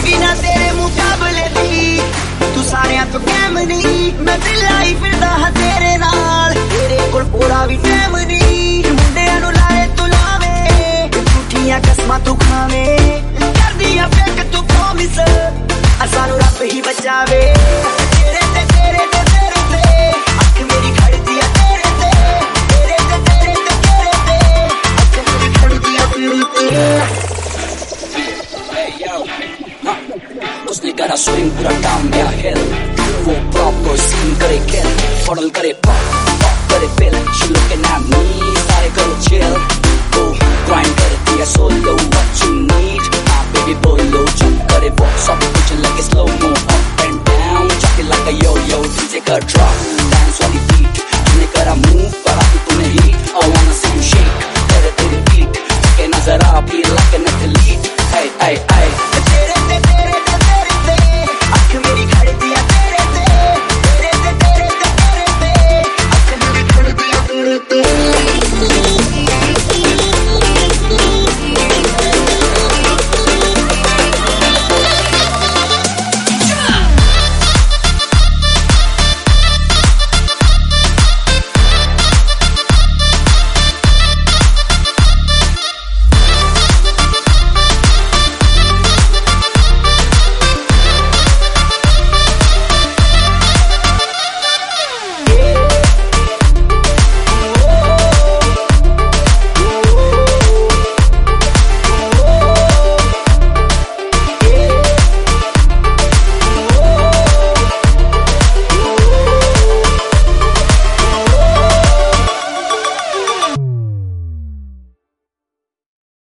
होगी ना तेरे मुकाबले दी, तू सारिया तो कैम नहीं, मैं दिल आई फिरदा हां तेरे नाल, तेरे कोल पूरा भी टैम नहीं, मुंडियां नू लाए तू लावे, झूठियां कसमां तू खावे, कर दिया फेक तू प्रॉमिस, सानू रब ही बचावे। तेरे ते तेरे ते तेरे ते अख मेरी खड़दी है तेरे ते, तेरे ते तेरे ते तेरे ते अख मेरी खड़दी है तेरे ते। उसने करा स्विंग पूरा डाउन गया हिल, वो प्रॉपर सीन करे किल, फॉर्मल करे पॉप पॉप करे feel, she looking at me सारे करो chill, वो grind करती है solo what you need, हाँ baby बोलो jump करे वो सब कुछ लगे slow mo up and down, chuck it like a yo-yo, take a drop.